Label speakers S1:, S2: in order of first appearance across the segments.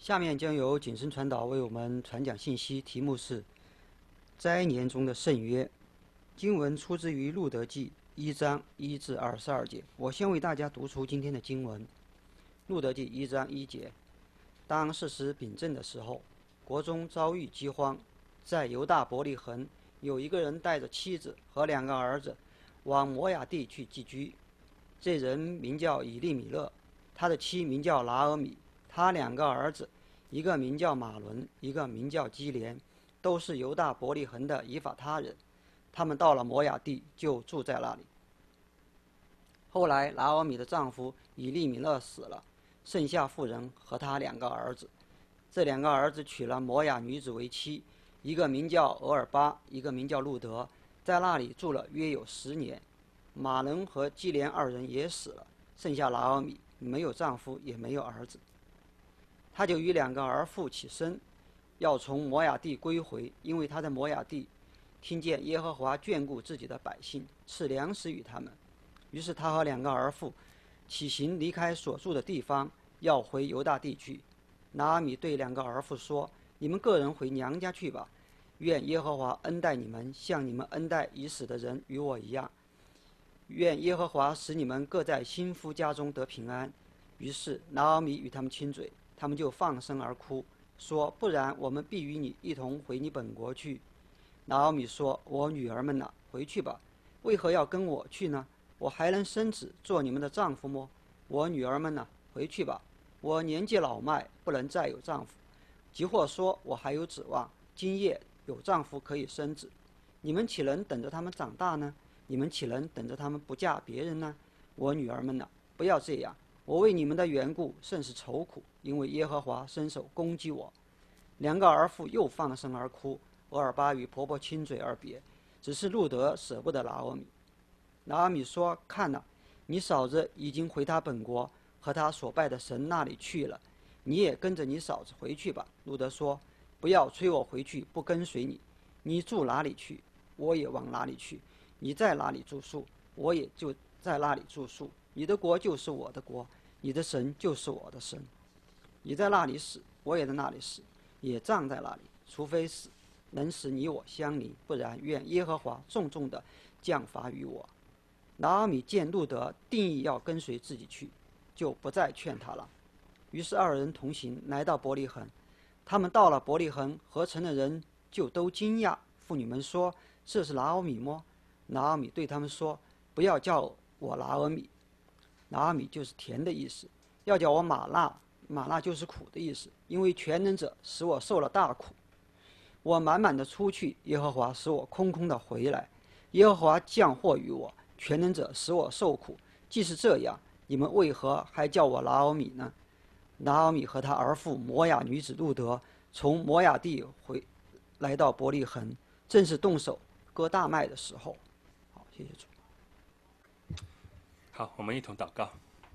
S1: 下面将由景深传导为我们传讲信息，题目是斋年中的圣约。经文出自于路德记1章1至22节。我先为大家读出今天的经文。路德记1章1节：当士师秉政的时候，国中遭遇饥荒，在犹大伯利恒有一个人带着妻子和2个儿子往摩亚地去寄居。这人名叫以利米勒，他的妻名叫拿俄米，他2个儿子，一个名叫马伦，一个名叫基连，都是犹大伯利恒的以法他人。他们到了摩亚地，就住在那里。后来拿俄米的丈夫以利米勒死了，剩下妇人和他2个儿子。这2个儿子娶了摩亚女子为妻，一个名叫俄尔巴，一个名叫路德，在那里住了约有10年。马伦和基连2人也死了，剩下拿俄米，没有丈夫，也没有儿子。他就与2个儿妇起身，要从摩亚地归回，因为他在摩亚地听见耶和华眷顾自己的百姓，赐粮食与他们。于是他和2个儿妇起行，离开所住的地方，要回犹大地去。拿俄米对2个儿妇说：“你们个人回娘家去吧，愿耶和华恩待你们，像你们恩待已死的人与我一样。愿耶和华使你们各在新夫家中得平安。”于是拿俄米与他们亲嘴，他们就放声而哭，说：“不然，我们必与你一同回你本国去。”拿俄米说：“我女儿们哪，回去吧，为何要跟我去呢？我还能生子做你们的丈夫么？我女儿们哪，回去吧，我年纪老迈，不能再有丈夫。即或说我还有指望，今夜有丈夫可以生子，你们岂能等着他们长大呢？你们岂能等着他们不嫁别人呢？我女儿们哪，不要这样，我为你们的缘故甚是愁苦，因为耶和华伸手攻击我。2个儿妇又放声而哭。俄尔巴与婆婆亲嘴而别，只是路德舍不得拿俄米。拿俄米说：“看哪，你嫂子已经回她本国和她所拜的神那里去了，你也跟着你嫂子回去吧。”路德说：“不要催我回去，不跟随你。你住哪里去，我也往哪里去；你在哪里住宿，我也就在那里住宿。你的国就是我的国，你的神就是我的神。你在那里死，我也在那里死，也葬在那里，除非死能使你我相离，不然愿耶和华重重的降罚于我。”拿俄米见路德定义要跟随自己去，就不再劝他了。于是2人同行，来到伯利恒。他们到了伯利恒，合城的人就都惊讶。妇女们说：“这是拿俄米么？”拿俄米对他们说：“不要叫我拿俄米，拿俄米就是甜的意思；要叫我玛纳，玛纳就是苦的意思。因为全能者使我受了大苦。我满满的出去，耶和华使我空空的回来。耶和华降祸于我，全能者使我受苦。既是这样，你们为何还叫我拿俄米呢？”拿俄米和他儿妇摩亚女子路德从摩亚地来到伯利恒，正是动手割大麦的时候。好，谢谢主。
S2: 好，我们一同祷告。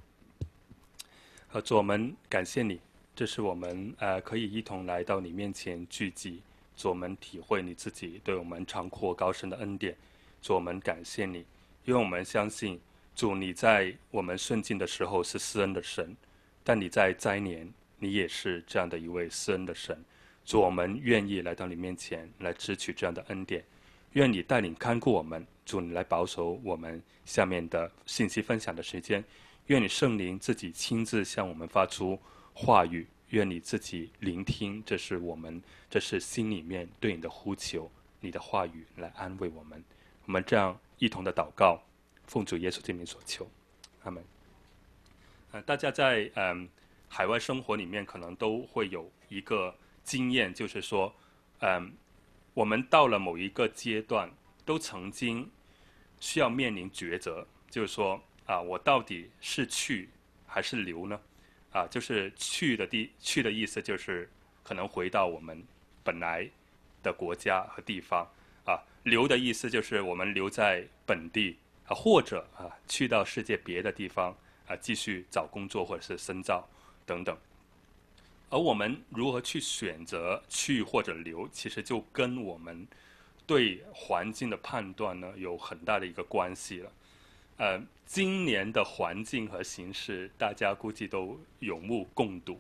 S2: 主，我们感谢你，这是我们可以一同来到你面前聚集。主，我们体会你自己对我们长阔高深的恩典。主，我们感谢你，因为我们相信主，你在我们顺境的时候是施恩的神，但你在灾年，你也是这样的一位施恩的神。主，我们愿意来到你面前来支取这样的恩典。愿你带领看顾我们，主，你来保守我们下面的信息分享的时间。愿你圣灵自己亲自向我们发出话语，愿你自己聆听，这是心里面对你的呼求，你的话语来安慰我们。我们这样一同的祷告，奉主耶稣之名所求，阿们。大家在海外生活里面可能都会有一个经验，就是说我们到了某一个阶段，都曾经需要面临抉择，就是说我到底是去还是留呢？就是去的意思就是可能回到我们本来的国家和地方留的意思就是我们留在本地或者去到世界别的地方继续找工作或者是深造等等。而我们如何去选择去或者留，其实就跟我们对环境的判断呢有很大的一个关系了。今年的环境和形势，大家估计都有目共睹。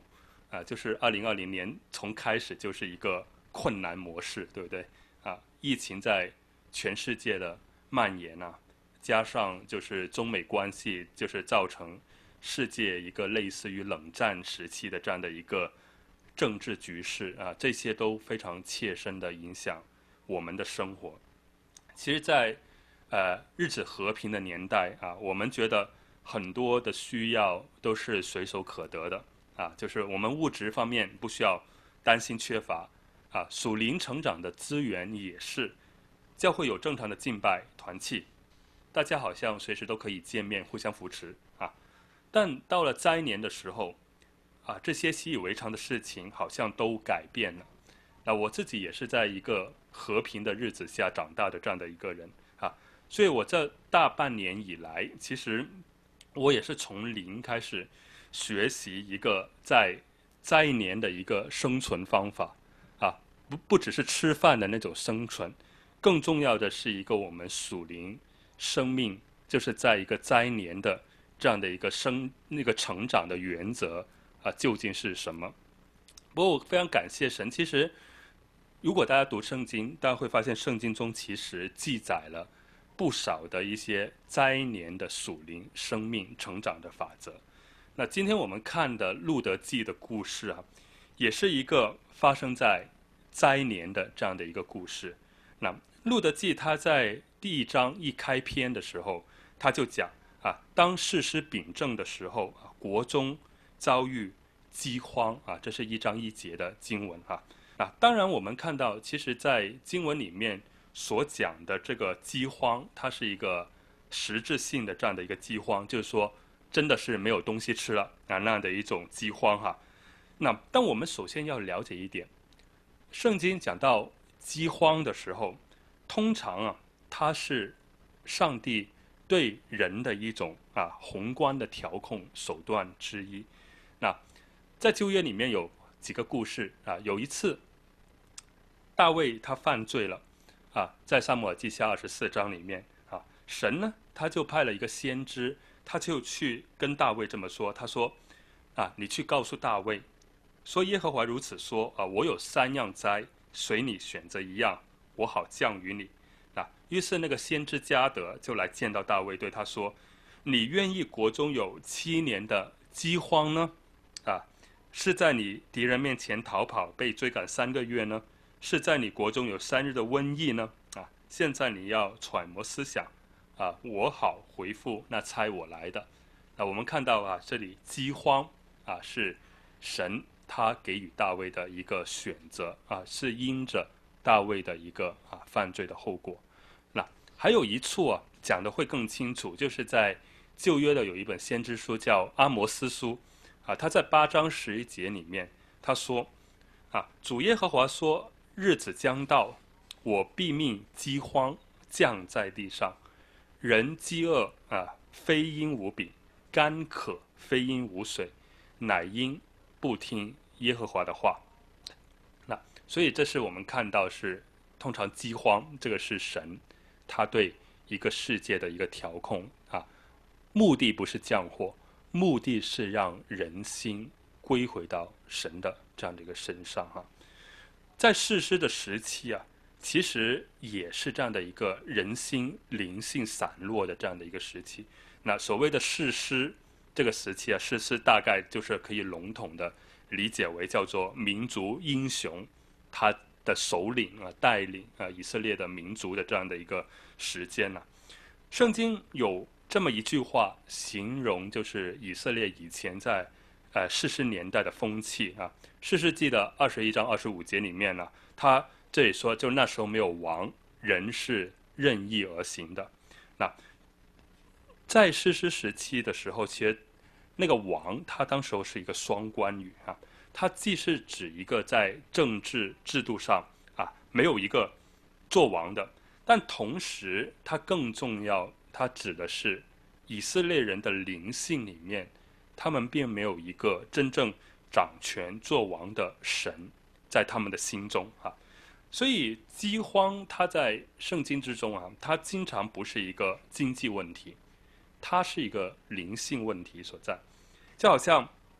S2: 就是2020年从开始就是一个困难模式，对不对？疫情在全世界的蔓延加上就是中美关系，就是造成世界一个类似于冷战时期的这样的一个政治局势这些都非常切身的影响我们的生活。其实在日子和平的年代我们觉得很多的需要都是随手可得的就是我们物质方面不需要担心缺乏属灵成长的资源也是，教会有正常的敬拜团契，大家好像随时都可以见面，互相扶持但到了灾年的时候这些习以为常的事情好像都改变了。那我自己也是在一个和平的日子下长大的这样的一个人所以我这大半年以来，其实我也是从零开始学习一个在灾年的一个生存方法不只是吃饭的那种生存，更重要的是一个我们属灵生命，就是在一个灾年的这样的一个那个成长的原则究竟是什么？不过我非常感谢神，其实如果大家读圣经，大家会发现圣经中其实记载了不少的一些灾年的属灵生命成长的法则。那今天我们看的路得记的故事也是一个发生在灾年的这样的一个故事。那路得记他在第1章一开篇的时候，他就讲当士师秉政的时候国中遭遇饥荒这是1章1节的经文当然我们看到其实在经文里面所讲的这个饥荒，它是一个实质性的这样的一个饥荒，就是说真的是没有东西吃了那样的一种饥荒那但我们首先要了解一点，圣经讲到饥荒的时候，通常它是上帝对人的一种宏观的调控手段之一。那在旧约里面有几个故事有一次大卫他犯罪了在撒母耳记下24章里面神呢他就派了一个先知，他就去跟大卫这么说，他说你去告诉大卫说，耶和华如此说我有3样灾，随你选择1样，我好降于你于是那个先知迦得就来见到大卫，对他说，你愿意国中有7年的饥荒呢是在你敌人面前逃跑被追赶3个月呢，是在你国中有3日的瘟疫呢现在你要揣摩思想我好回复那差我来的我们看到这里饥荒是神他给予大卫的一个选择是因着大卫的一个犯罪的后果。那还有一处讲的会更清楚，就是在旧约的有一本先知书叫阿摩司书他在8章11节里面他说主耶和华说，日子将到，我必命饥荒降在地上，人饥饿非因无饼，干渴非因无水，乃因不听耶和华的话。那所以这是我们看到是通常饥荒这个是神他对一个世界的一个调控目的不是降祸，目的是让人心归回到神的这样的一个身上在士师的时期其实也是这样的一个人心灵性散落的这样的一个时期。那所谓的士师这个时期士师大概就是可以笼统的理解为叫做民族英雄，他的首领带领以色列的民族的这样的一个时间圣经有这么一句话形容就是以色列以前在士师年代的风气士师记的21章25节里面他这里说就那时候没有王，人是任意而行的。那在士师时期的时候，其实那个王他当时候是一个双关语他既是指一个在政治制度上没有一个做王的，但同时他更重要，他指的是以色列人的灵性里面，他们并没有一个真正掌权做王的神在他们的心中所以饥荒它在圣经之中它经常不是一个经济问题，它是一个灵性问题所在。就好像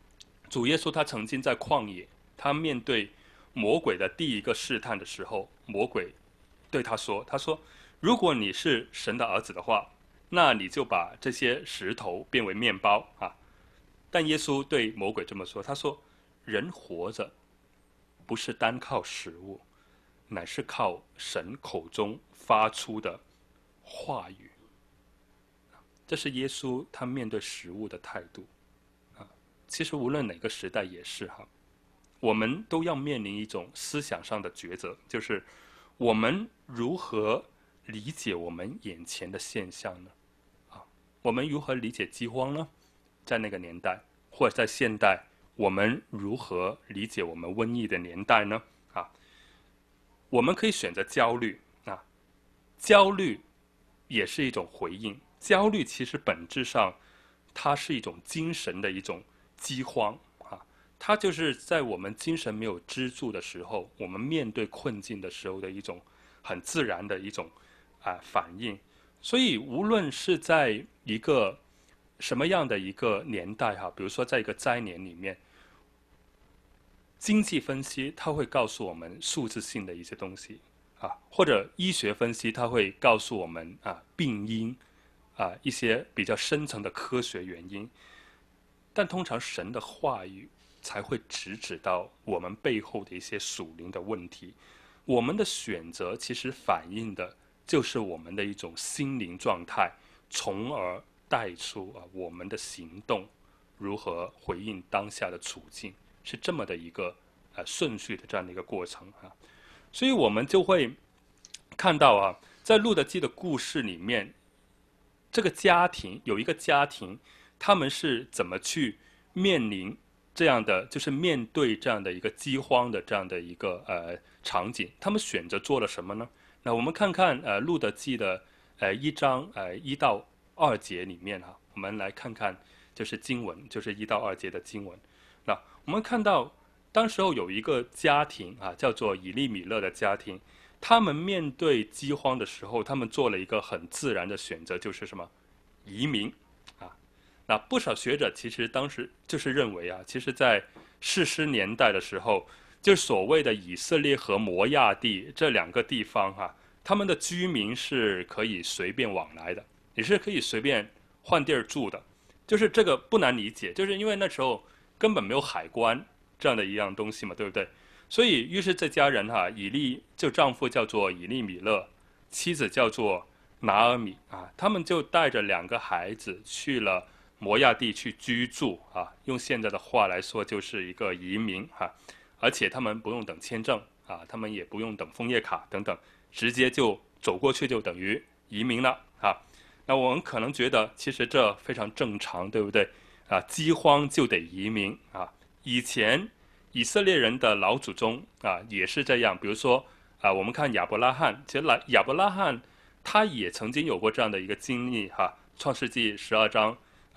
S2: 主耶稣他曾经在旷野，他面对魔鬼的第一个试探的时候，魔鬼对他说：“如果你是神的儿子的话，那你就把这些石头变为面包啊。”但耶稣对魔鬼这么说，他说：“人活着不是单靠食物，乃是靠神口中发出的话语。”这是耶稣他面对食物的态度啊。其实无论哪个时代也是哈，我们都要面临一种思想上的抉择，就是我们如何理解我们眼前的现象呢？啊，我们如何理解饥荒呢？在那个年代，或者在现代，我们如何理解我们瘟疫的年代呢？啊，我们可以选择焦虑啊，焦虑也是一种回应。焦虑其实本质上，它是一种精神的一种饥荒啊，它就是在我们精神没有支柱的时候，我们面对困境的时候的一种很自然的一种反应。所以无论是在一个什么样的一个年代哈，比如说在一个灾年里面，经济分析它会告诉我们数字性的一些东西啊，或者医学分析它会告诉我们病因一些比较深层的科学原因，但通常神的话语才会直指到我们背后的一些属灵的问题。我们的选择其实反映的就是我们的一种心灵状态，从而带出我们的行动如何回应当下的处境，是这么的一个顺序的这样的一个过程啊。所以我们就会看到在路德记的故事里面，这个家庭有一个家庭，他们是怎么去面临这样的，就是面对这样的一个饥荒的这样的一个场景，他们选择做了什么呢？那我们看看路德记的1章1到2节里面我们来看看就是经文，就是1到2节的经文。那我们看到当时候有一个家庭叫做以利米勒的家庭，他们面对饥荒的时候，他们做了一个很自然的选择，就是什么？移民那不少学者其实当时就是认为其实在士师年代的时候，就所谓的以色列和摩亚地这2个地方他们的居民是可以随便往来的，也是可以随便换地儿住的。就是这个不难理解，就是因为那时候根本没有海关这样的一样东西嘛，对不对？所以于是这家人就丈夫叫做以利米勒，妻子叫做拿俄米他们就带着2个孩子去了摩亚地去居住用现在的话来说就是一个移民而且他们不用等签证他们也不用等枫叶卡等等，直接就走过去就等于移民了那我们可能觉得其实这非常正常，对不对饥荒就得移民以前以色列人的老祖宗也是这样，比如说我们看亚伯拉罕，其实亚伯拉罕他也曾经有过这样的一个经历创世纪12章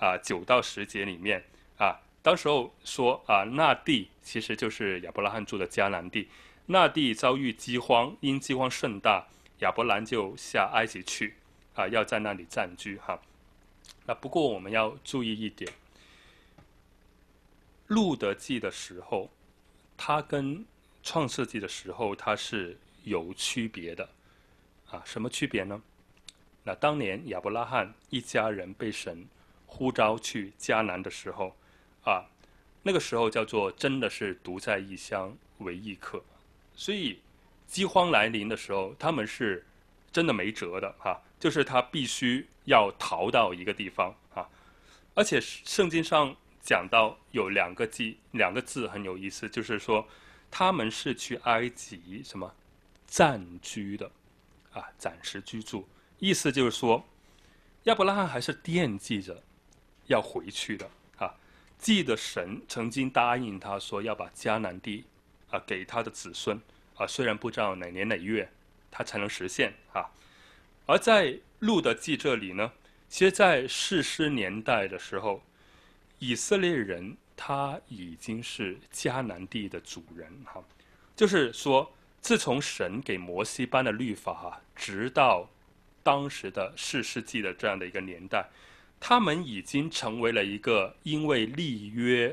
S2: 9到10节里面当时候说那地其实就是亚伯拉罕住的迦南地，那地遭遇饥荒，因饥荒甚大，亚伯兰就下埃及去要在那里暂居那不过我们要注意一点，路德记的时候，它跟创世纪的时候它是有区别的什么区别呢？那当年亚伯拉罕一家人被神呼召去迦南的时候那个时候叫做真的是独在异乡为异客，所以饥荒来临的时候，他们是真的没辙的就是他必须要逃到一个地方而且圣经上讲到有两个字很有意思，就是说他们是去埃及什么暂居的暂时居住，意思就是说亚伯拉罕还是惦记着要回去的记得神曾经答应他说要把迦南地给他的子孙虽然不知道哪年哪月他才能实现而在路德记这里呢，其实在士师年代的时候，以色列人他已经是迦南地的主人就是说自从神给摩西颁的律法直到当时的士师记的这样的一个年代，他们已经成为了一个因为立约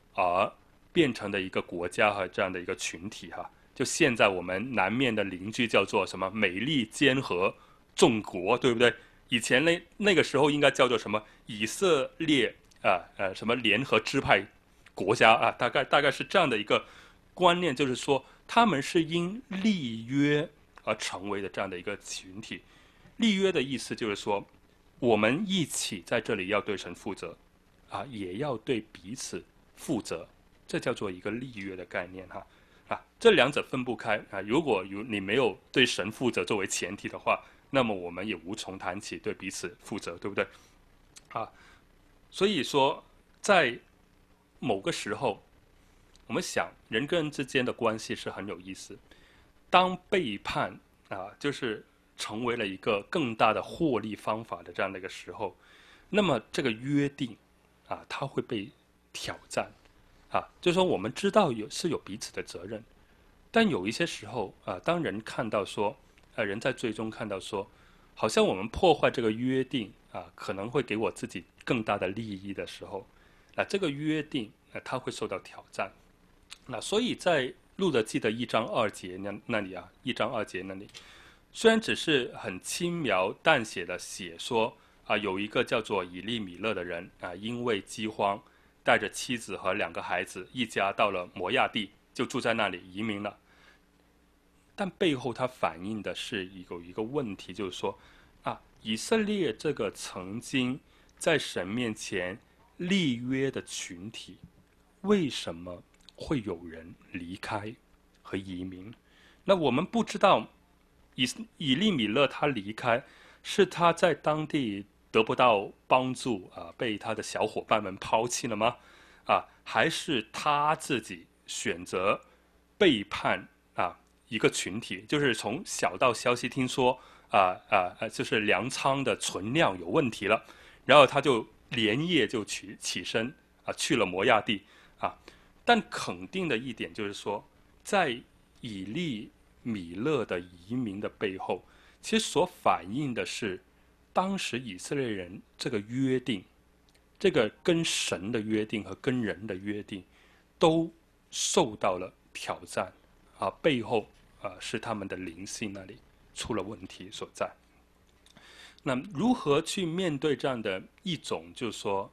S2: 而变成的一个国家和这样的一个群体哈。就现在我们南面的邻居叫做什么美利坚合众国，对不对？以前那个时候应该叫做什么以色列什么联合支派国家啊，大概是这样的一个观念，就是说他们是因立约而成为的这样的一个群体。立约的意思就是说，我们一起在这里要对神负责啊，也要对彼此负责，这叫做一个立约的概念哈。这两者分不开啊。如果你没有对神负责作为前提的话，那么我们也无从谈起对彼此负责，对不对？所以说，在某个时候，我们想人跟人之间的关系是很有意思。当背叛就是成为了一个更大的获利方法的这样的一个时候，那么这个约定它会被挑战就是说我们知道有彼此的责任。但有一些时候当人看到说人在最终看到说，好像我们破坏这个约定可能会给我自己更大的利益的时候，这个约定它会受到挑战。所以在路德记的1章2节那里1章2节那里，虽然只是很轻描淡写的写说有一个叫做以利米勒的人因为饥荒带着妻子和2个孩子一家到了摩亚地，就住在那里移民了。但背后它反映的是有一个问题，就是说以色列这个曾经在神面前立约的群体，为什么会有人离开和移民？那我们不知道以利米勒他离开是他在当地得不到帮助被他的小伙伴们抛弃了吗？还是他自己选择背叛一个群体，就是从小道消息听说就是粮仓的存量有问题了，然后他就连夜就起身去了摩亚地但肯定的一点就是说，在以利米勒的移民的背后，其实所反映的是当时以色列人这个约定，这个跟神的约定和跟人的约定都受到了挑战背后是他们的灵性那里出了问题所在。那如何去面对这样的一种，就是说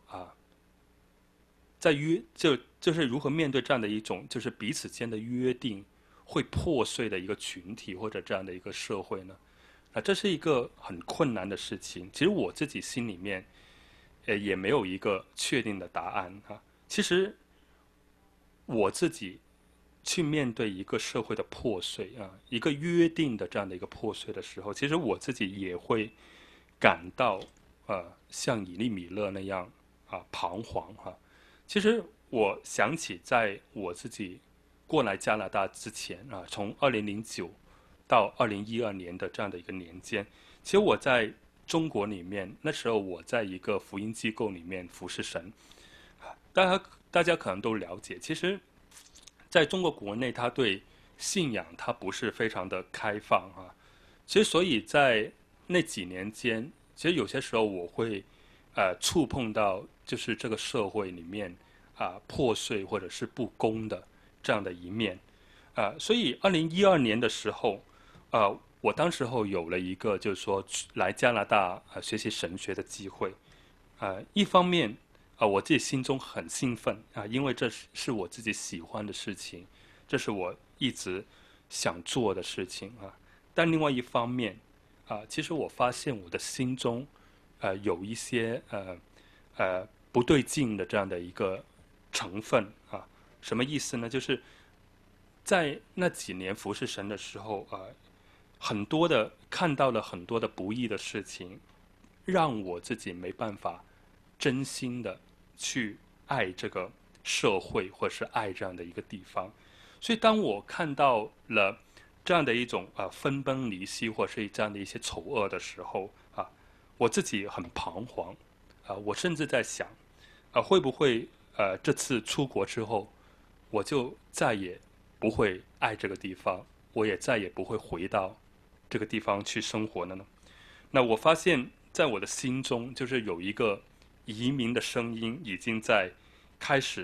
S2: 就是如何面对这样的一种，就是彼此间的约定会破碎的一个群体或者这样的一个社会呢？这是一个很困难的事情。其实我自己心里面也没有一个确定的答案其实我自己去面对一个社会的破碎一个约定的这样的一个破碎的时候，其实我自己也会感到像以利米勒那样彷徨其实我想起在我自己过来加拿大之前从2009到2012年的这样的一个年间，其实我在中国里面，那时候我在一个福音机构里面服侍神大家可能都了解，其实在中国国内他对信仰他不是非常的开放其实所以在那几年间，其实有些时候我会触碰到就是这个社会里面破碎或者是不公的这样的一面所以2012年的时候我当时候有了一个就是说来加拿大学习神学的机会一方面我自己心中很兴奋因为这是我自己喜欢的事情，这是我一直想做的事情但另外一方面其实我发现我的心中有一些不对劲的这样的一个成分什么意思呢？就是在那几年服侍神的时候很多的看到了很多的不义的事情，让我自己没办法真心的去爱这个社会或是爱这样的一个地方。所以当我看到了这样的一种分崩离析或是这样的一些丑恶的时候我自己很彷徨我甚至在想会不会这次出国之后我就再也不会爱这个地方，我也再也不会回到这个地方去生活了呢？那我发现在我的心中就是有一个移民的声音已经在开始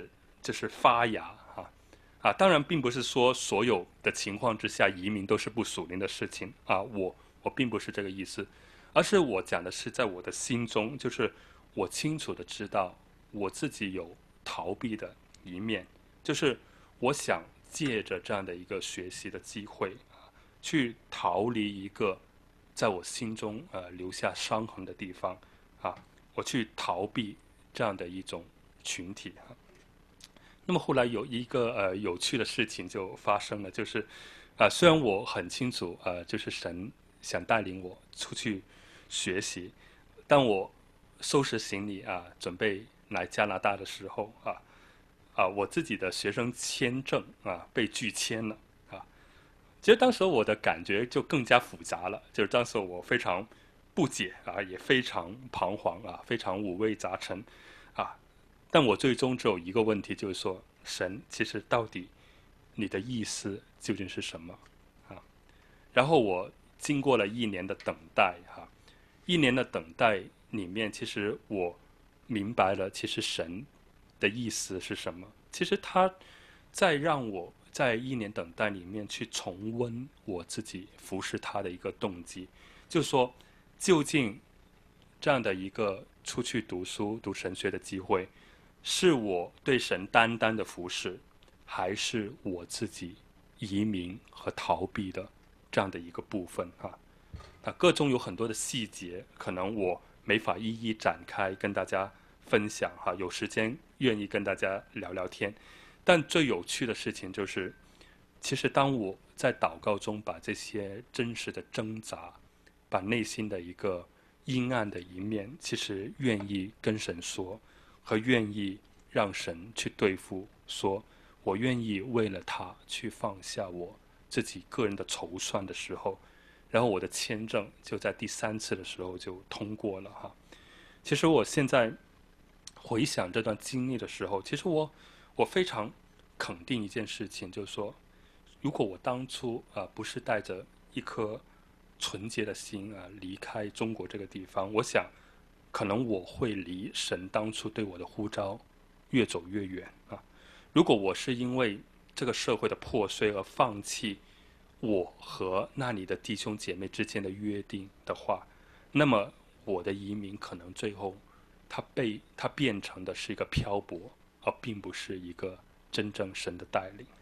S2: 就是发芽当然并不是说所有的情况之下移民都是不属灵的事情我并不是这个意思，而是我讲的是在我的心中，就是我清楚的知道我自己有逃避的一面，就是我想借着这样的一个学习的机会去逃离一个在我心中留下伤痕的地方我去逃避这样的一种群体那么后来有一个有趣的事情就发生了，就是虽然我很清楚就是神想带领我出去学习，但我收拾行李准备来加拿大的时候我自己的学生签证被拒签了其实当时我的感觉就更加复杂了，就是当时我非常不解也非常彷徨非常五味杂陈但我最终只有一个问题，就是说神其实到底你的意思究竟是什么然后我经过了1年的等待1年的等待里面，其实我明白了其实神的意思是什么，其实他在让我在1年等待里面去重温我自己服侍他的一个动机，就是说究竟这样的一个出去读书读神学的机会是我对神单单的服侍，还是我自己移民和逃避的这样的一个部分各中有很多的细节，可能我没法一一展开跟大家分享有时间愿意跟大家聊聊天。但最有趣的事情就是，其实当我在祷告中把这些真实的挣扎，把内心的一个阴暗的一面，其实愿意跟神说，和愿意让神去对付，说我愿意为了他去放下我自己个人的筹算的时候，然后我的签证就在第3次的时候就通过了其实我现在回想这段经历的时候，其实我非常肯定一件事情，就是说如果我当初不是带着一颗纯洁的心离开中国这个地方，我想可能我会离神当初对我的呼召越走越远如果我是因为这个社会的破碎而放弃我和那里的弟兄姐妹之间的约定的话，那么我的移民可能最后它变成的是一个漂泊，而并不是一个真正神的带领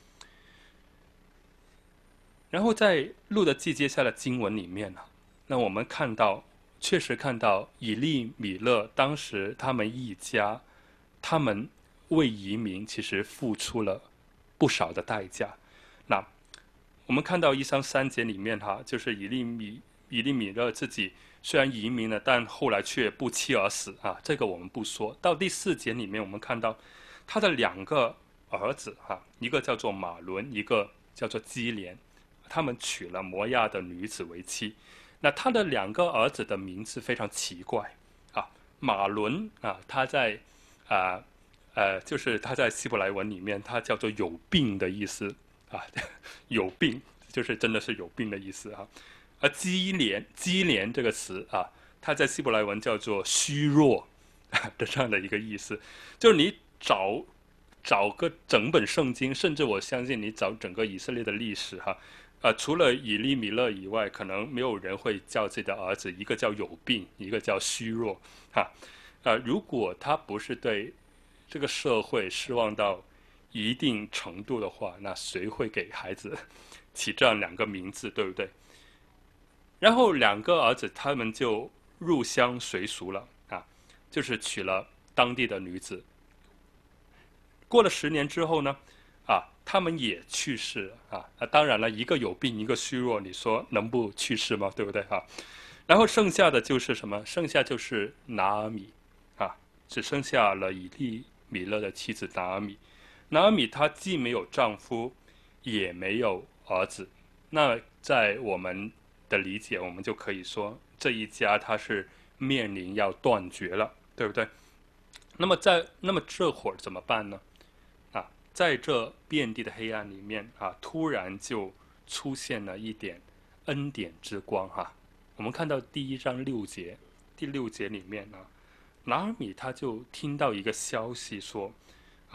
S2: 然后在路得记接下的经文里面那我们确实看到以利米勒当时他们一家，他们为移民其实付出了不少的代价。那我们看到1章3节里面就是以利米勒自己虽然移民了，但后来却不期而死这个我们不说。到第4节里面，我们看到他的2个儿子一个叫做马伦，一个叫做基连，他们娶了摩亚的女子为妻。那他的2个儿子的名字非常奇怪马伦他在就是他在希伯来文里面他叫做有病的意思有病就是真的是有病的意思而基连这个词它在希伯来文叫做虚弱的这样的一个意思，就是你找个整本圣经，甚至我相信你找整个以色列的历史除了以利米勒以外，可能没有人会叫自己的儿子一个叫有病，一个叫虚弱如果他不是对这个社会失望到一定程度的话，那谁会给孩子起这样2个名字，对不对？然后2个儿子他们就入乡随俗了就是娶了当地的女子。过了10年之后呢他们也去世了当然了，一个有病，一个虚弱，你说能不去世吗？对不对然后剩下的就是什么？剩下就是拿俄米只剩下了以利米勒的妻子拿俄米。拿俄米她既没有丈夫，也没有儿子。那在我们的理解，我们就可以说这一家他是面临要断绝了，对不对？那么这会儿怎么办呢？在这遍地的黑暗里面突然就出现了一点恩典之光我们看到第1章6节，第6节里面拿俄米他就听到一个消息说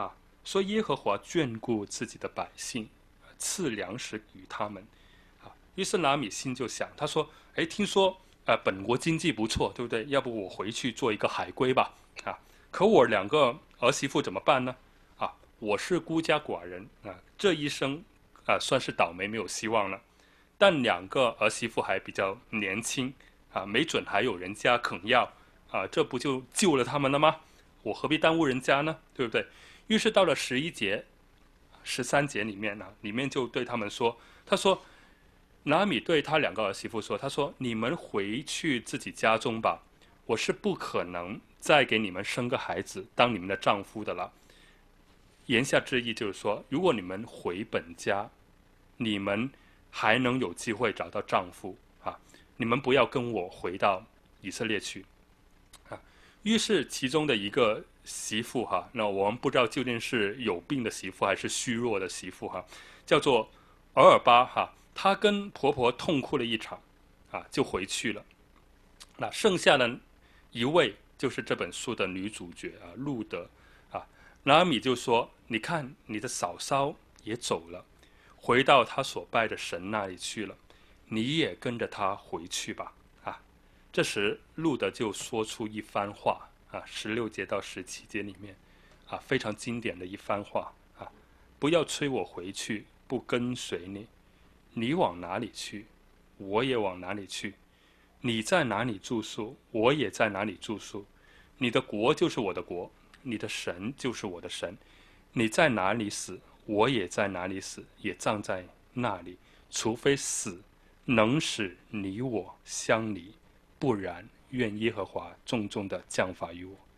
S2: 说耶和华眷顾自己的百姓，赐粮食与他们。于是拿俄米心就想，他说：“哎，听说本国经济不错，对不对？要不我回去做一个海归吧？可我2个儿媳妇怎么办呢？我是孤家寡人这一生算是倒霉，没有希望了。但2个儿媳妇还比较年轻没准还有人家肯要这不就救了他们了吗？我何必耽误人家呢？对不对？”于是到了11节、13节里面就对他们说，他说。拿俄米对他2个儿媳妇说：“他说你们回去自己家中吧，我是不可能再给你们生个孩子当你们的丈夫的了。”言下之意就是说，如果你们回本家，你们还能有机会找到丈夫你们不要跟我回到以色列去于是其中的一个媳妇那我们不知道究竟是有病的媳妇还是虚弱的媳妇叫做俄尔巴她跟婆婆痛哭了一场就回去了。那剩下的一位就是这本书的女主角路德拿俄米就说：“你看，你的嫂嫂也走了，回到她所拜的神那里去了，你也跟着她回去吧。”这时路德就说出一番话16节到17节里面非常经典的一番话不要催我回去，不跟随你。你往哪里去，我也往哪里去；你在哪里住宿，我也在哪里住宿。你的国就是我的国，你的神就是我的神。你在哪里死，我也在哪里死，也葬在那里。除非死能使你我相离，不然愿耶和华重重的降罚于我。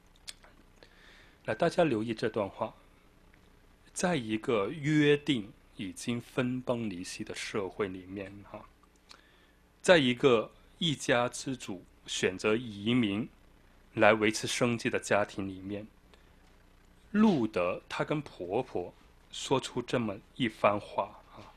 S2: 大家留意这段话，在一个约定已经分崩离析的社会里面在一个一家之主选择移民来维持生计的家庭里面，路德她跟婆婆说出这么一番话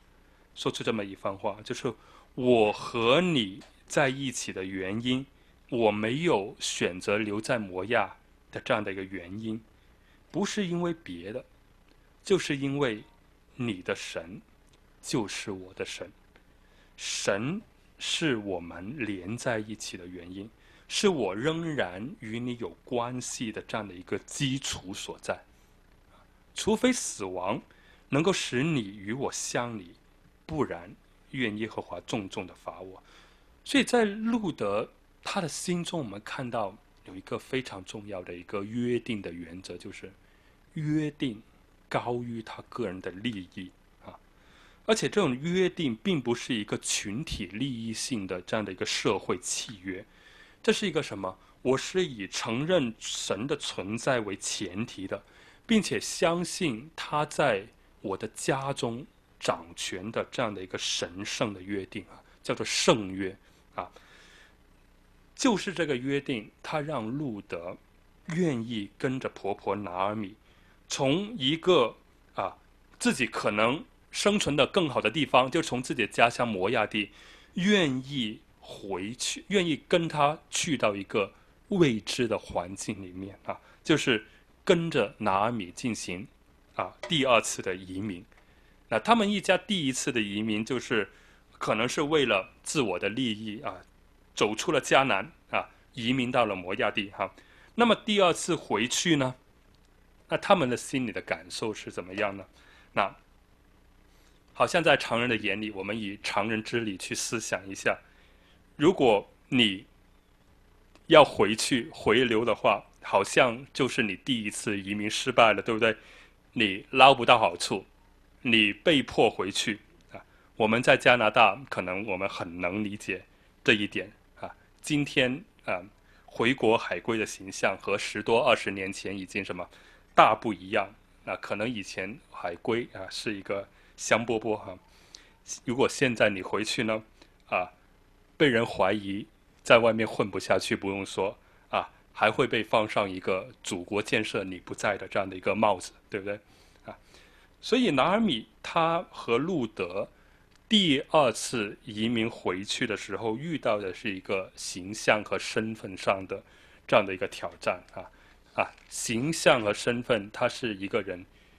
S2: 就是我和你在一起的原因，我没有选择留在摩亚的这样的一个原因，不是因为别的，就是因为你的神就是我的神。神是我们连在一起的原因，是我仍然与你有关系的这样的一个基础所在。除非死亡能够使你与我相离，不然愿耶和华重重的罚我。所以在路德他的心中，我们看到有一个非常重要的一个约定的原则，就是约定高于他个人的利益而且这种约定并不是一个群体利益性的这样的一个社会契约，这是一个什么？我是以承认神的存在为前提的，并且相信他在我的家中掌权的这样的一个神圣的约定叫做圣约就是这个约定，他让路德愿意跟着婆婆拿俄米，从一个自己可能生存的更好的地方，就从自己的家乡摩亚地，愿意回去，愿意跟他去到一个未知的环境里面就是跟着拿俄米进行第2次的移民。那他们一家第1次的移民，就是可能是为了自我的利益走出了迦南移民到了摩亚地那么第2次回去呢，那他们的心里的感受是怎么样呢？那好像在常人的眼里，我们以常人之理去思想一下，如果你要回去回流的话，好像就是你第1次移民失败了，对不对？你捞不到好处，你被迫回去我们在加拿大可能我们很能理解这一点今天回国海归的形象和10多20年前已经什么大不一样可能以前海归是一个香饽饽如果现在你回去呢被人怀疑在外面混不下去，不用说还会被放上一个祖国建设你不在的这样的一个帽子，对不对所以拿俄米他和路德第2次移民回去的时候，遇到的是一个形象和身份上的这样的一个挑战形象和身份，他是一个人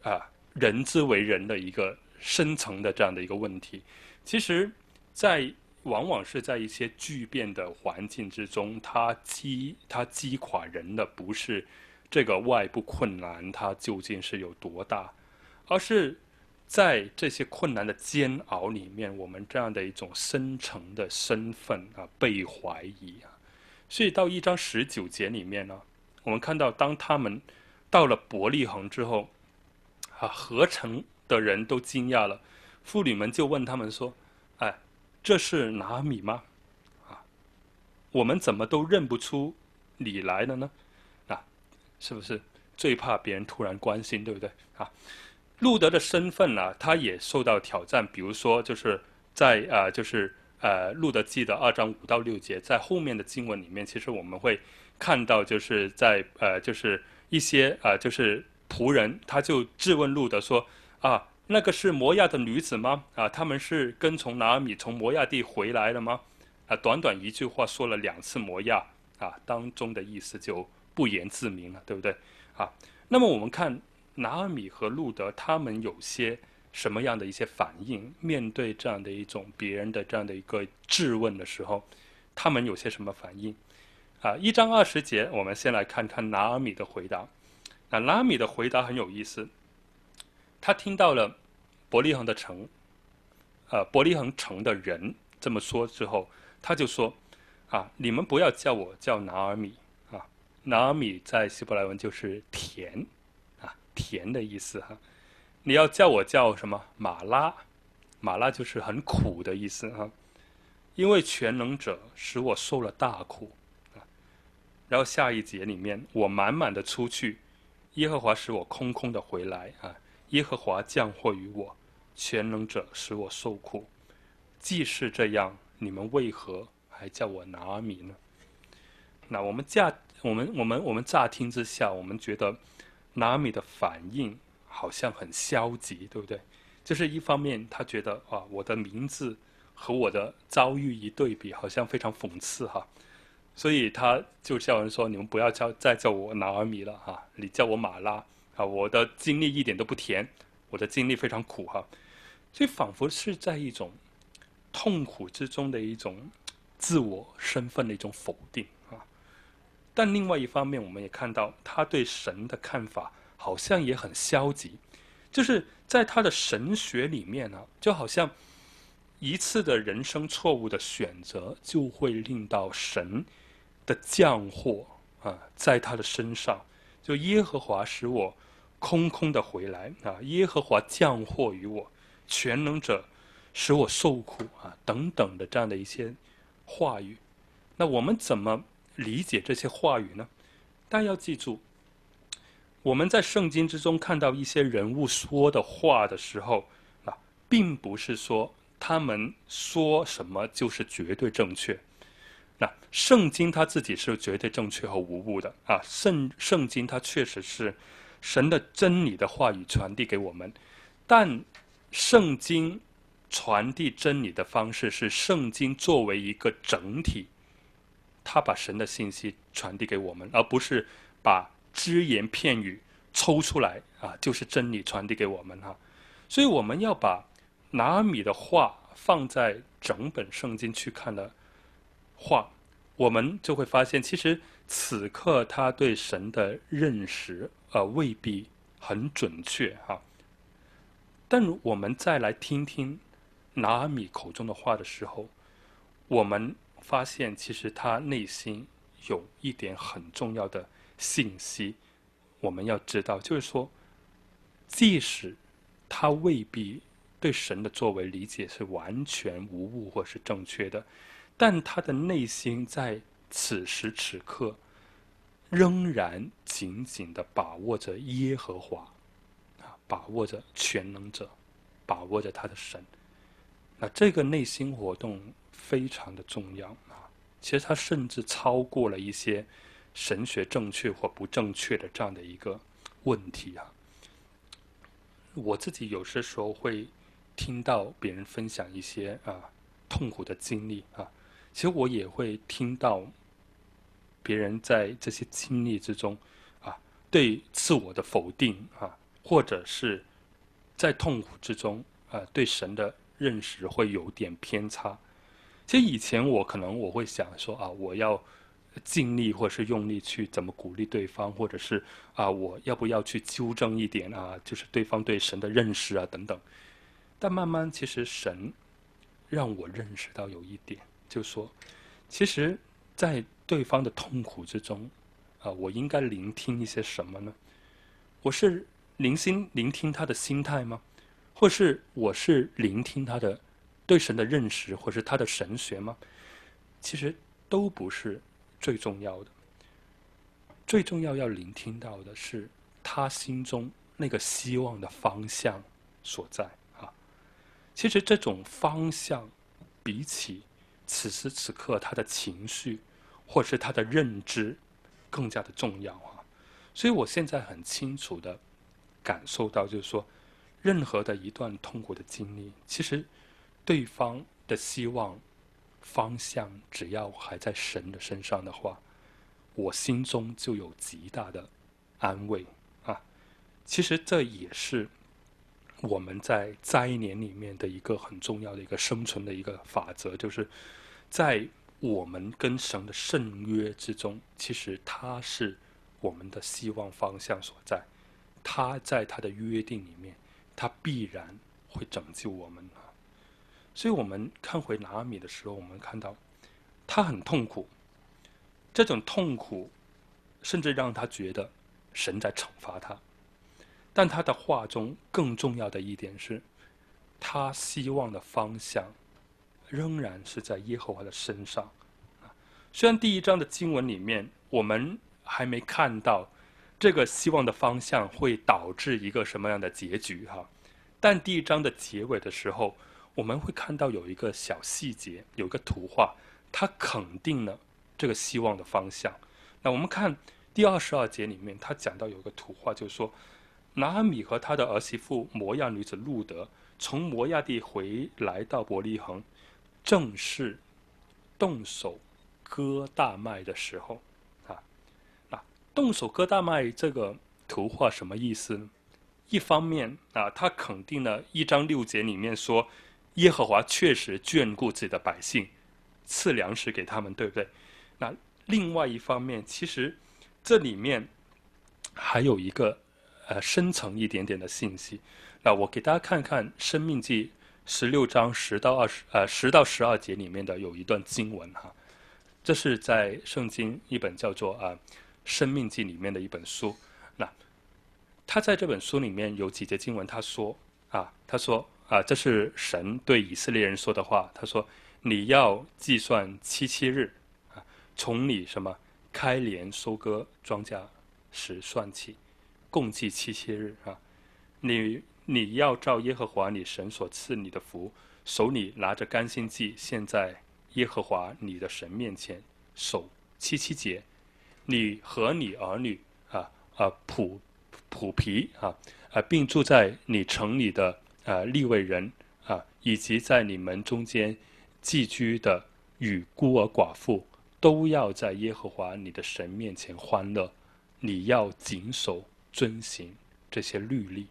S2: 人之为人的一个深层的这样的一个问题。其实往往是在一些巨变的环境之中，它击垮人的不是这个外部困难它究竟是有多大，而是在这些困难的煎熬里面，我们这样的一种深层的身份被怀疑啊。所以到1章19节里面呢，我们看到当他们到了伯利恒之后合城的人都惊讶了，妇女们就问他们说：哎，这是拿米吗？我们怎么都认不出你来了呢？是不是最怕别人突然关心，对不对？路德的身份呢，他也受到挑战。比如说，就是在路德记的2章5到6节，在后面的经文里面，其实我们会看到，就是在就是一些就是仆人，他就质问路德说：那个是摩亚的女子吗？他们是跟从拿俄米从摩亚地回来了吗？短短一句话说了2次摩亚当中的意思就不言自明了，对不对？那么我们看拿俄米和路德他们有些什么样的一些反应？面对这样的一种别人的这样的一个质问的时候，他们有些什么反应？1章20节，我们先来看看拿俄米的回答。拿俄米的回答很有意思，他听到了伯利恒城的人这么说之后，他就说：你们不要叫我叫拿俄米拿俄米在希伯来文就是甜甜的意思你要叫我叫什么马拉？马拉就是很苦的意思因为全能者使我受了大苦然后下一节里面，我满满的出去，耶和华使我空空的回来耶和华降祸于我，全能者使我受苦。既是这样，你们为何还叫我拿俄米呢？那我们乍听之下，我们觉得拿俄米的反应好像很消极，对不对？就是一方面他觉得我的名字和我的遭遇一对比，好像非常讽刺所以他就叫人说：你们不要再叫我拿俄米了你叫我马拉我的经历一点都不甜，我的经历非常苦所以仿佛是在一种痛苦之中的一种自我身份的一种否定但另外一方面，我们也看到他对神的看法好像也很消极，就是在他的神学里面就好像一次的人生错误的选择，就会令到神的降祸在他的身上。就耶和华使我空空的回来耶和华降祸于我，全能者使我受苦等等的这样的一些话语。那我们怎么理解这些话语呢？大家要记住，我们在圣经之中看到一些人物说的话的时候并不是说他们说什么就是绝对正确。那圣经它自己是绝对正确和无误的圣经它确实是神的真理的话语传递给我们，但圣经传递真理的方式是圣经作为一个整体，他把神的信息传递给我们，而不是把只言片语抽出来就是真理传递给我们所以我们要把拿俄米的话放在整本圣经去看的话，我们就会发现，其实此刻他对神的认识未必很准确但我们再来听听拿俄米口中的话的时候，我们发现其实他内心有一点很重要的信息，我们要知道，就是说，即使他未必对神的作为理解是完全无误或是正确的，但他的内心在此时此刻仍然紧紧地把握着耶和华把握着全能者，把握着他的神。那这个内心活动非常的重要其实它甚至超过了一些神学正确或不正确的这样的一个问题我自己有些时候会听到别人分享一些痛苦的经历其实我也会听到别人在这些经历之中对自我的否定或者是在痛苦之中对神的认识会有点偏差。其实以前我可能会想说我要尽力或是用力去怎么鼓励对方，或者是我要不要去纠正一点就是对方对神的认识等等。但慢慢其实神让我认识到有一点，就是说其实在对方的痛苦之中我应该聆听一些什么呢？我是聆听他的心态吗？或是我是聆听他的对神的认识，或是他的神学吗？其实都不是最重要的。最重要要聆听到的是他心中那个希望的方向所在其实这种方向比起此时此刻他的情绪或是他的认知更加的重要所以我现在很清楚的感受到，就是说任何的一段痛苦的经历，其实对方的希望方向只要还在神的身上的话，我心中就有极大的安慰其实这也是我们在灾年里面的一个很重要的一个生存的一个法则，就是在我们跟神的圣约之中，其实他是我们的希望方向所在，他在他的约定里面，他必然会拯救我们所以我们看回拿俄米的时候，我们看到他很痛苦，这种痛苦甚至让他觉得神在惩罚他。但他的话中更重要的一点是，他希望的方向仍然是在耶和华的身上虽然第一章的经文里面我们还没看到这个希望的方向会导致一个什么样的结局但第一章的结尾的时候，我们会看到有一个小细节，有一个图画，它肯定了这个希望的方向。那我们看第22节里面，他讲到有一个图画，就是说拿俄米和他的儿媳妇摩亚女子路德从摩亚地回来到伯利恒，正是动手割大麦的时候动手割大麦这个图画什么意思呢？一方面他肯定了1章6节里面说耶和华确实眷顾自己的百姓，赐粮食给他们，对不对？那另外一方面，其实这里面还有一个深层一点点的信息。那我给大家看看申命记16章10到12节里面的有一段经文这是在圣经一本叫做申命记里面的一本书。那他在这本书里面有几节经文，他说这是神对以色列人说的话，他说你要计算7日从你开镰收割庄稼时算起，共计7日你要照耶和华你神所赐你的福，手里拿着甘心祭，现在耶和华你的神面前守7节。你和你儿女仆婢并住在你城里的利未人以及在你们中间寄居的与孤儿寡妇，都要在耶和华你的神面前欢乐。你要谨守遵行这些律例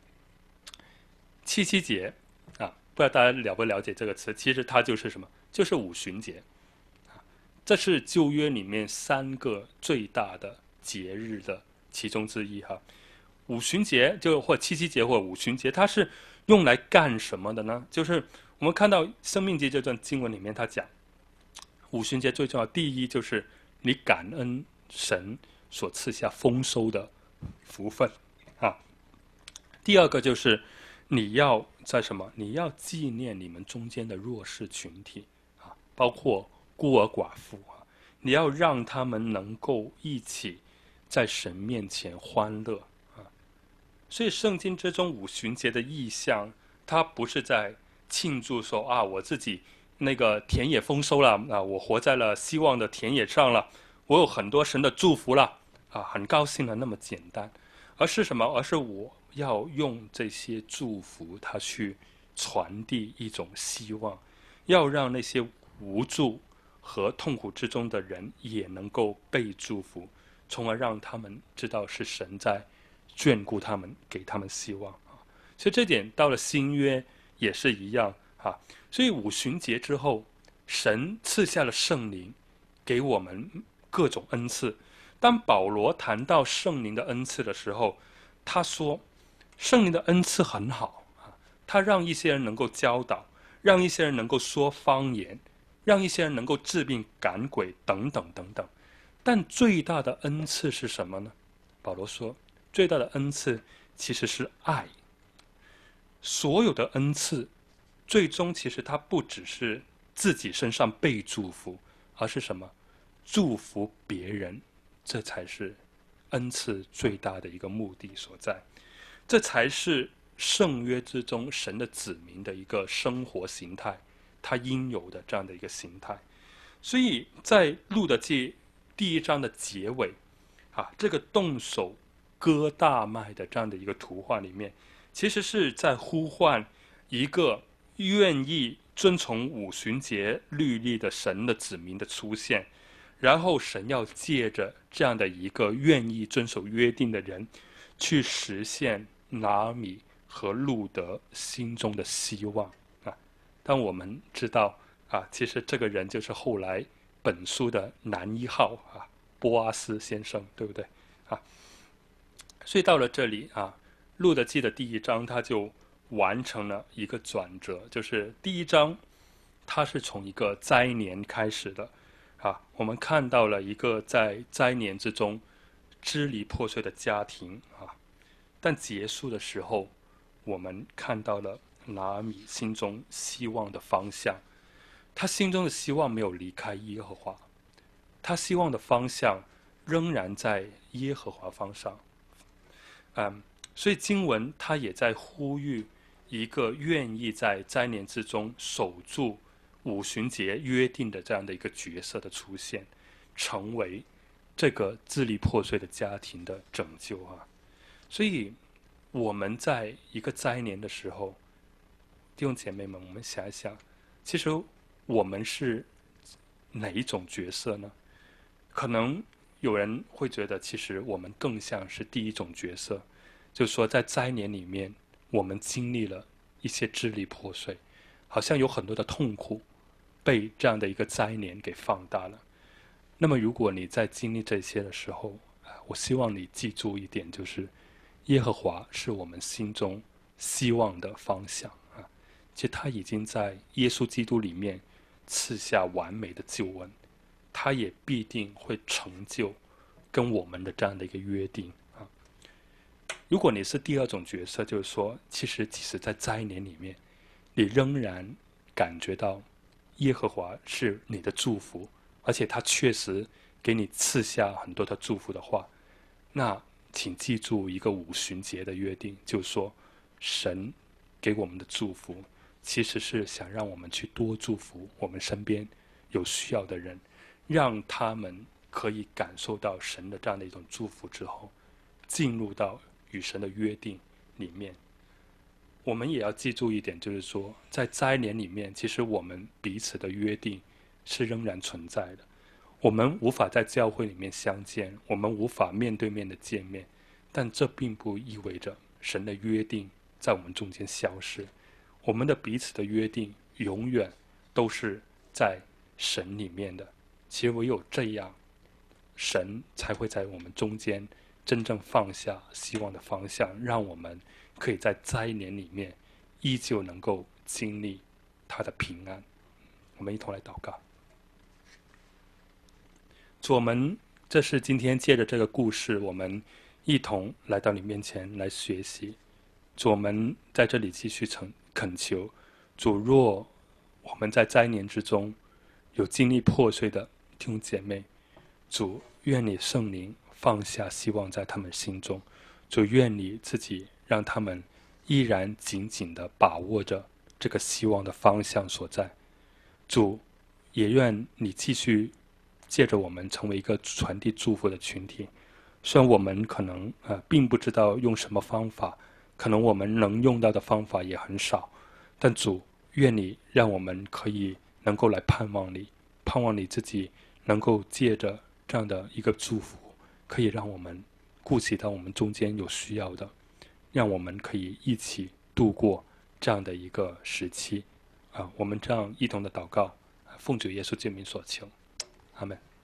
S2: 7节不知道大家了不了解这个词，其实它就是什么？就是五旬节这是旧约里面3个最大的节日的其中之一五旬节或7节或五旬节，它是用来干什么的呢？就是我们看到申命记这段经文里面，他讲五旬节最重要，第一就是你感恩神所赐下丰收的福分第二个就是你要在你要纪念你们中间的弱势群体包括孤儿寡妇你要让他们能够一起在神面前欢乐所以圣经之中五旬节的意象，它不是在庆祝说我自己那个田野丰收了我活在了希望的田野上了，我有很多神的祝福了很高兴了那么简单，而是什么？而是我要用这些祝福它去传递一种希望，要让那些无助和痛苦之中的人也能够被祝福，从而让他们知道是神在眷顾他们，给他们希望啊。所以这点到了新约也是一样啊。所以五旬节之后，神赐下了圣灵，给我们各种恩赐。当保罗谈到圣灵的恩赐的时候，他说圣灵的恩赐很好啊，他让一些人能够教导，让一些人能够说方言，让一些人能够治病赶鬼等等等等。但最大的恩赐是什么呢？保罗说最大的恩赐其实是爱。所有的恩赐最终其实它不只是自己身上被祝福，而是什么？祝福别人，这才是恩赐最大的一个目的所在。这才是圣约之中神的子民的一个生活形态，他应有的这样的一个形态。所以在路得记第1章的结尾啊，这个动手割大麦的这样的一个图画里面，其实是在呼唤一个愿意遵从五旬节律例的神的子民的出现，然后神要借着这样的一个愿意遵守约定的人，去实现拿俄米和路得心中的希望啊。但我们知道啊，其实这个人就是后来本书的男一号啊，波阿斯先生，对不对啊？所以到了这里啊，路得记的第1章他就完成了一个转折，就是第1章它是从一个灾年开始的啊，我们看到了一个在灾年之中支离破碎的家庭啊，但结束的时候，我们看到了拿俄米心中希望的方向。他心中的希望没有离开耶和华，他希望的方向仍然在耶和华方上。所以经文他也在呼吁一个愿意在灾年之中守住五旬节约定的这样的一个角色的出现，成为这个支离破碎的家庭的拯救啊。所以我们在一个灾年的时候，弟兄姐妹们，我们想一想，其实我们是哪一种角色呢？可能有人会觉得，其实我们更像是第一种角色，就是说在灾年里面，我们经历了一些支离破碎，好像有很多的痛苦被这样的一个灾年给放大了。那么如果你在经历这些的时候，我希望你记住一点，就是耶和华是我们心中希望的方向啊。其实他已经在耶稣基督里面赐下完美的救恩，他也必定会成就跟我们的这样的一个约定啊。如果你是第二种角色，就是说，其实即使在灾年里面，你仍然感觉到耶和华是你的祝福，而且他确实给你赐下很多的祝福的话，那请记住一个五旬节的约定，就是说，神给我们的祝福，其实是想让我们去多祝福我们身边有需要的人，让他们可以感受到神的这样的一种祝福之后，进入到与神的约定里面。我们也要记住一点，就是说，在灾年里面，其实我们彼此的约定是仍然存在的。我们无法在教会里面相见，我们无法面对面的见面，但这并不意味着神的约定在我们中间消失。我们的彼此的约定永远都是在神里面的。其实唯有这样，神才会在我们中间真正放下希望的方向，让我们可以在灾年里面依旧能够经历他的平安。我们一同来祷告。主，我们这是今天借着这个故事，我们一同来到你面前来学习。主，我们在这里继续恳求主，若我们在灾年之中有经历破碎的弟兄姐妹，主，愿你圣灵放下希望在他们心中，主，愿你自己让他们依然紧紧地把握着这个希望的方向所在。主，也愿你继续借着我们成为一个传递祝福的群体。虽然我们可能并不知道用什么方法，可能我们能用到的方法也很少，但主，愿你让我们可以能够来盼望你，盼望你自己能够借着这样的一个祝福，可以让我们顾及到我们中间有需要的，让我们可以一起度过这样的一个时期。我们这样一同的祷告，奉主耶稣之名所求，阿们。